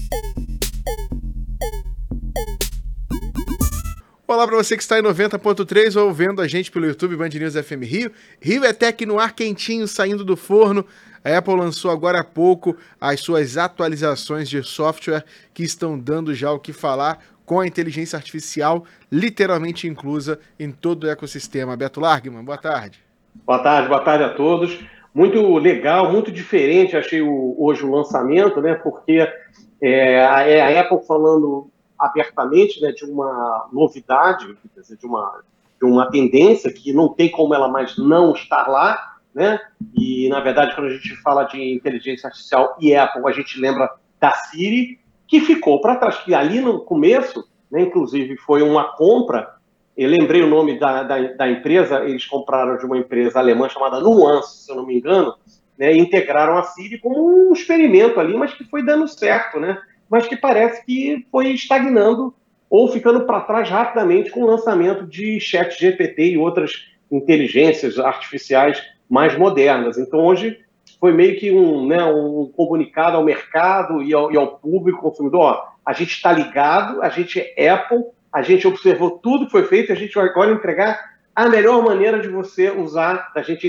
Olá para você que está em 90.3 ou vendo a gente pelo YouTube Band News FM Rio. Rio é Tech no ar quentinho, saindo do forno. A Apple lançou agora há pouco as suas atualizações de software que estão dando já o que falar com a inteligência artificial literalmente inclusa em todo o ecossistema. Beto Largman, boa tarde. Boa tarde a todos. Muito legal, muito diferente, achei hoje o lançamento, né? Porque a Apple falando abertamente, né, de uma novidade, quer dizer, de uma tendência que não tem como ela mais não estar lá, né? E, na verdade, quando a gente fala de inteligência artificial e Apple, a gente lembra da Siri, que ficou para trás, que ali no começo, né, inclusive, foi uma compra. Eu lembrei o nome da empresa, eles compraram de uma empresa alemã chamada Nuance, se eu não me engano, né, e integraram a Siri como um experimento ali, mas que foi dando certo, né? Mas que parece que foi estagnando ou ficando para trás rapidamente com o lançamento de ChatGPT e outras inteligências artificiais mais modernas. Então, hoje foi meio que um comunicado ao mercado e ao público consumidor. Ó, a gente está ligado, a gente é Apple, a gente observou tudo que foi feito, a gente vai agora entregar a melhor maneira de você usar, da gente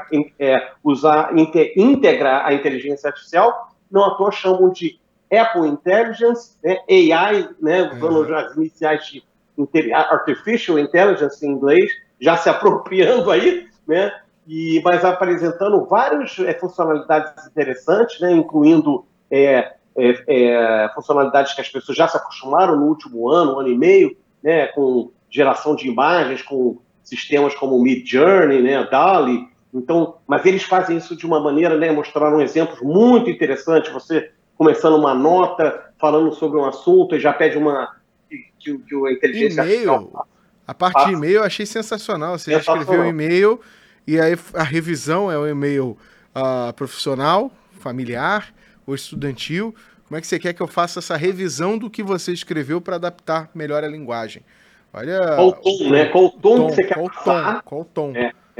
integrar a inteligência artificial. Não à toa chamam de Apple Intelligence, né, AI, né, usando as iniciais de Artificial Intelligence em inglês, já se apropriando aí, né, mas apresentando várias funcionalidades interessantes, né, incluindo funcionalidades que as pessoas já se acostumaram no último ano, um ano e meio, né, com geração de imagens, com sistemas como o Midjourney, né, DALL-E. Então, mas eles fazem isso de uma maneira, né, mostraram exemplos muito interessantes, você começando uma nota, falando sobre um assunto, e já pede que a inteligência artificial... A parte de e-mail eu achei sensacional. Você escreveu um e-mail e aí a revisão é um e-mail profissional, familiar ou estudantil. Como é que você quer que eu faça essa revisão do que você escreveu para adaptar melhor a linguagem? Olha, qual o tom, né? Qual o tom que você quer passar? Qual o tom?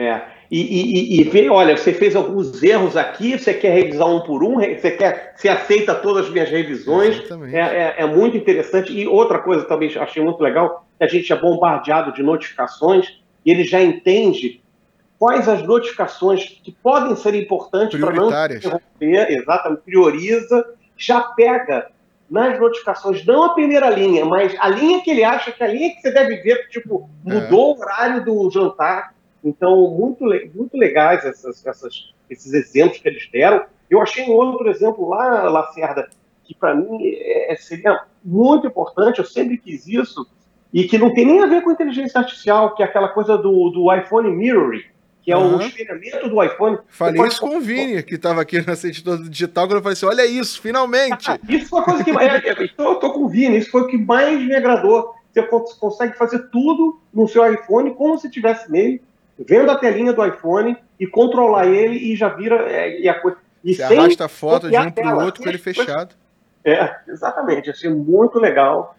E ver, olha, você fez alguns erros aqui, você quer revisar um por um, você aceita todas as minhas revisões. É muito interessante. E outra coisa também achei muito legal, que a gente é bombardeado de notificações e ele já entende quais as notificações que podem ser importantes para não interromper, exatamente, prioriza, já pega nas notificações, não a primeira linha, mas a linha que ele acha que é a linha que você deve ver, tipo, mudou o horário do jantar. Então, muito legais esses exemplos que eles deram. Eu achei um outro exemplo lá, Lacerda, que para mim seria muito importante, eu sempre quis isso, e que não tem nem a ver com inteligência artificial, que é aquela coisa do iPhone Mirroring, que é o espelhamento do iPhone. Falei isso com o Vini, que estava aqui nessa editora digital, quando eu falei assim, olha isso, finalmente! Isso foi a coisa que mais... Eu tô com o Vini, isso foi o que mais me agradou. Você consegue fazer tudo no seu iPhone como se estivesse nele, vendo a telinha do iPhone e controlar ele e já vira a coisa. Você arrasta a foto de um para o outro com ele fechado. Exatamente, achei muito legal.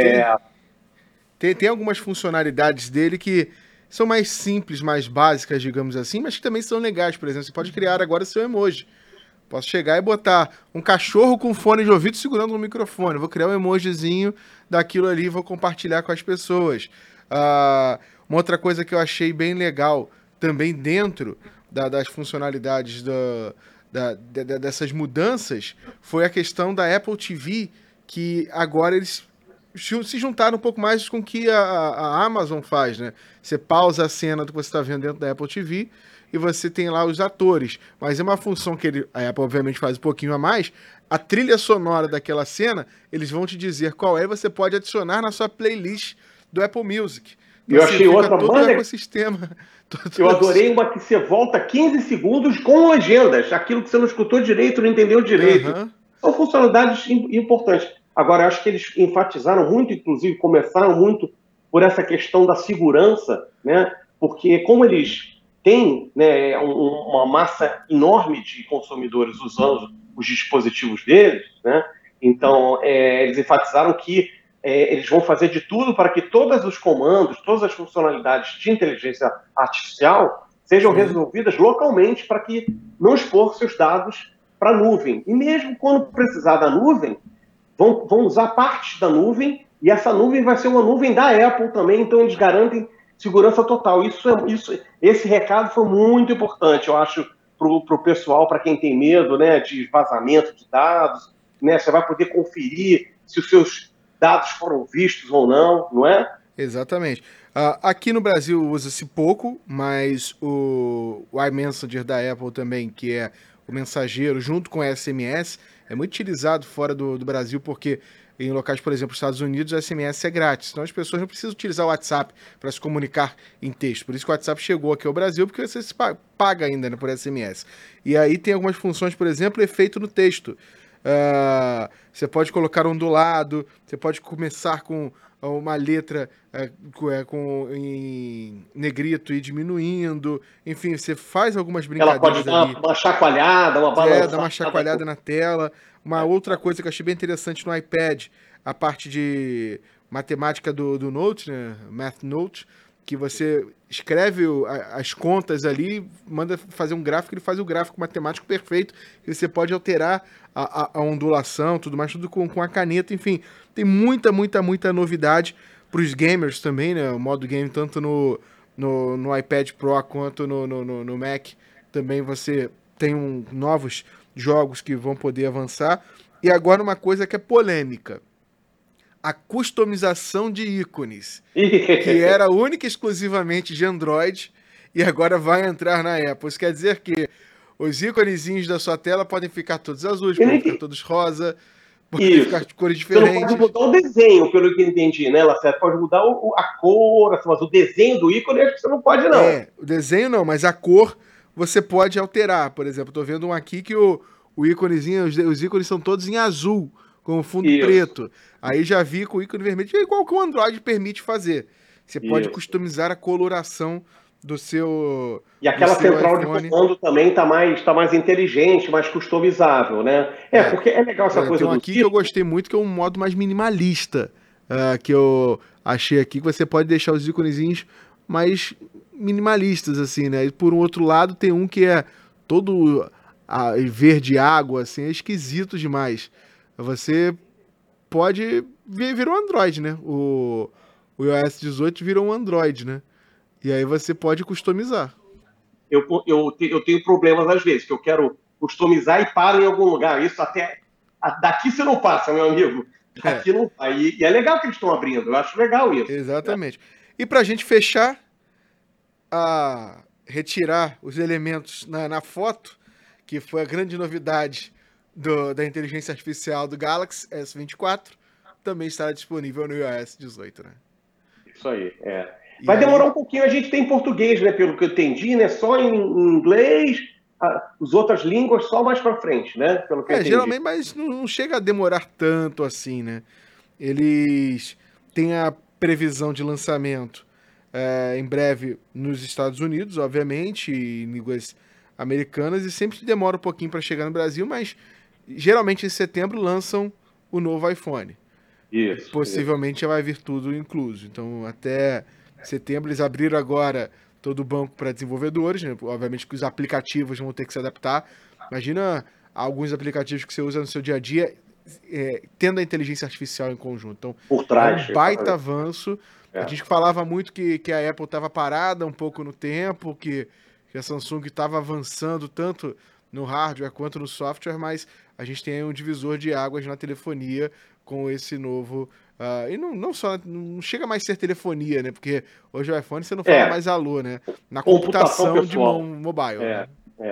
Tem algumas funcionalidades dele que são mais simples, mais básicas, digamos assim, mas que também são legais. Por exemplo, você pode criar agora seu emoji. Posso chegar e botar um cachorro com fone de ouvido segurando um microfone. Vou criar um emojizinho daquilo ali e vou compartilhar com as pessoas. Uma outra coisa que eu achei bem legal também dentro das funcionalidades dessas mudanças foi a questão da Apple TV, que agora eles se juntaram um pouco mais com o que a Amazon faz, né? Você pausa a cena do que você está vendo dentro da Apple TV e você tem lá os atores. Mas é uma função que a Apple obviamente faz um pouquinho a mais. A trilha sonora daquela cena, eles vão te dizer qual é e você pode adicionar na sua playlist do Apple Music. Então, eu achei outra todo o ecossistema. Eu adorei uma que você volta 15 segundos com legendas. Aquilo que você não escutou direito, não entendeu direito. São funcionalidades importantes. Agora, eu acho que eles enfatizaram muito, inclusive começaram muito por essa questão da segurança, né? Porque como eles têm, né, uma massa enorme de consumidores usando os dispositivos deles, né? Então, eles enfatizaram que eles vão fazer de tudo para que todos os comandos, todas as funcionalidades de inteligência artificial sejam resolvidas localmente para que não expor seus dados para a nuvem. E mesmo quando precisar da nuvem, vão usar partes da nuvem, e essa nuvem vai ser uma nuvem da Apple também, então eles garantem segurança total. Esse recado foi muito importante, eu acho, para o pessoal, para quem tem medo, né, de vazamento de dados, né, você vai poder conferir se os seus dados foram vistos ou não, não é? Exatamente. Aqui no Brasil usa-se pouco, mas o iMessenger da Apple também, que é o mensageiro junto com o SMS, é muito utilizado fora do Brasil, porque em locais, por exemplo, Estados Unidos, o SMS é grátis. Então as pessoas não precisam utilizar o WhatsApp para se comunicar em texto. Por isso que o WhatsApp chegou aqui ao Brasil, porque você se paga ainda, né, por SMS. E aí tem algumas funções, por exemplo, efeito no texto. Você pode colocar ondulado, você pode começar com uma letra em negrito e diminuindo. Enfim, você faz algumas Ela pode brincadeiras dar ali. uma chacoalhada, uma Dá uma chacoalhada balançada. na tela. Uma outra coisa que eu achei bem interessante no iPad, a parte de matemática do Note, né? Math Note, que você escreve as contas ali, manda fazer um gráfico, ele faz o gráfico matemático perfeito, e você pode alterar a ondulação, tudo mais, tudo com a caneta, enfim. Tem muita novidade para os gamers também, né? O modo game, tanto no iPad Pro quanto no Mac, também você tem novos jogos que vão poder avançar. E agora uma coisa que é polêmica. A customização de ícones, que era única e exclusivamente de Android, e agora vai entrar na Apple. Isso quer dizer que os íconezinhos da sua tela podem ficar todos azuis, podem ficar todos rosa, podem ficar de cores Você não pode diferentes. mudar o desenho, pelo que eu entendi, né, Lacerda? Pode mudar a cor, assim, mas o desenho do ícone acho que você não pode, não. O desenho não, mas a cor você pode alterar. Por exemplo, estou vendo um aqui que o íconezinho, os ícones são todos em azul, com o fundo preto. Aí já vi com o ícone vermelho, é igual que o Android permite fazer. Você pode customizar a coloração do seu E aquela central iPhone. de comando também tá mais inteligente, mais customizável, né? Porque é legal essa coisa tem um do aqui que eu gostei muito, que é um modo mais minimalista, que eu achei aqui, que você pode deixar os íconezinhos mais minimalistas, assim, né? E por um outro lado, tem um que é todo verde água, assim, é esquisito demais. Você pode virar um Android, né? O iOS 18 virou um Android, né? E aí você pode customizar. Eu tenho problemas às vezes, que eu quero customizar e paro em algum lugar. Isso até. Daqui você não passa, meu amigo. Daqui não vai. E é legal que eles estão abrindo, eu acho legal isso. Exatamente. Né? E pra gente fechar, retirar os elementos na foto, que foi a grande novidade da inteligência artificial do Galaxy S24, também estará disponível no iOS 18, né? Isso aí, Vai demorar um pouquinho, a gente tem português, né, pelo que eu entendi, né, só em inglês, as outras línguas só mais para frente, né, pelo que eu entendi. Geralmente, mas não chega a demorar tanto assim, né? Eles têm a previsão de lançamento em breve nos Estados Unidos, obviamente, em línguas americanas, e sempre demora um pouquinho para chegar no Brasil, mas geralmente em setembro lançam o novo iPhone. Isso. Possivelmente já vai vir tudo incluso. Então, até setembro, eles abriram agora todo o banco para desenvolvedores, né? Obviamente que os aplicativos vão ter que se adaptar. Imagina alguns aplicativos que você usa no seu dia a dia tendo a inteligência artificial em conjunto. Então, por trás, é um baita avanço. A gente falava muito que a Apple estava parada um pouco no tempo, que a Samsung estava avançando tanto no hardware quanto no software, mas a gente tem aí um divisor de águas na telefonia com esse novo... e não chega mais a ser telefonia, né? Porque hoje o iPhone você não fala mais alô, né? Na computação de mobile. Né?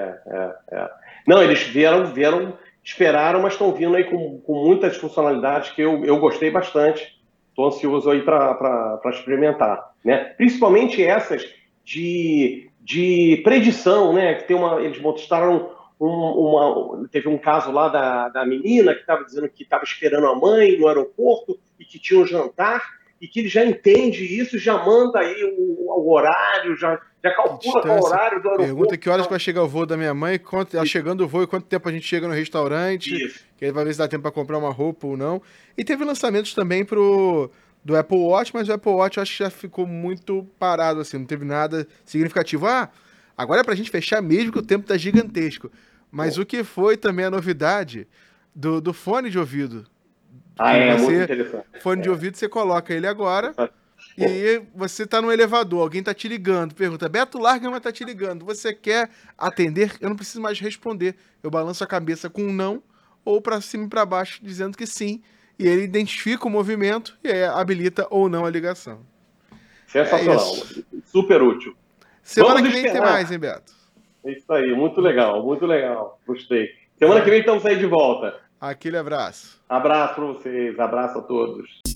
Não, eles esperaram, mas estão vindo aí com muitas funcionalidades que eu gostei bastante. Estou ansioso aí para experimentar, né? Principalmente essas de predição, né? Que eles mostraram teve um caso lá da menina que estava dizendo que estava esperando a mãe no aeroporto e que tinha um jantar e que ele já entende isso, já manda aí o horário, já calcula qual o horário do aeroporto. Pergunta que horas vai chegar o voo da minha mãe, ela chegando o voo e quanto tempo a gente chega no restaurante, que aí vai ver se dá tempo para comprar uma roupa ou não. E teve lançamentos também do Apple Watch, mas o Apple Watch eu acho que já ficou muito parado, assim, não teve nada significativo. Agora é pra gente fechar mesmo que o tempo tá gigantesco. Mas o que foi também a novidade do fone de ouvido Muito interessante. Fone de ouvido, você coloca ele agora, e aí você tá no elevador, alguém tá te ligando, pergunta, Beto Larga, mas tá te ligando, você quer atender? Eu não preciso mais responder. Eu balanço a cabeça com um não, ou para cima e para baixo, dizendo que sim, e ele identifica o movimento e aí habilita ou não a ligação. Sensacional. Super útil. Semana que vem tem mais, hein, Beto? É isso aí, muito legal, muito legal. Gostei. Semana que vem estamos aí de volta. Aquele abraço. Abraço para vocês, abraço a todos.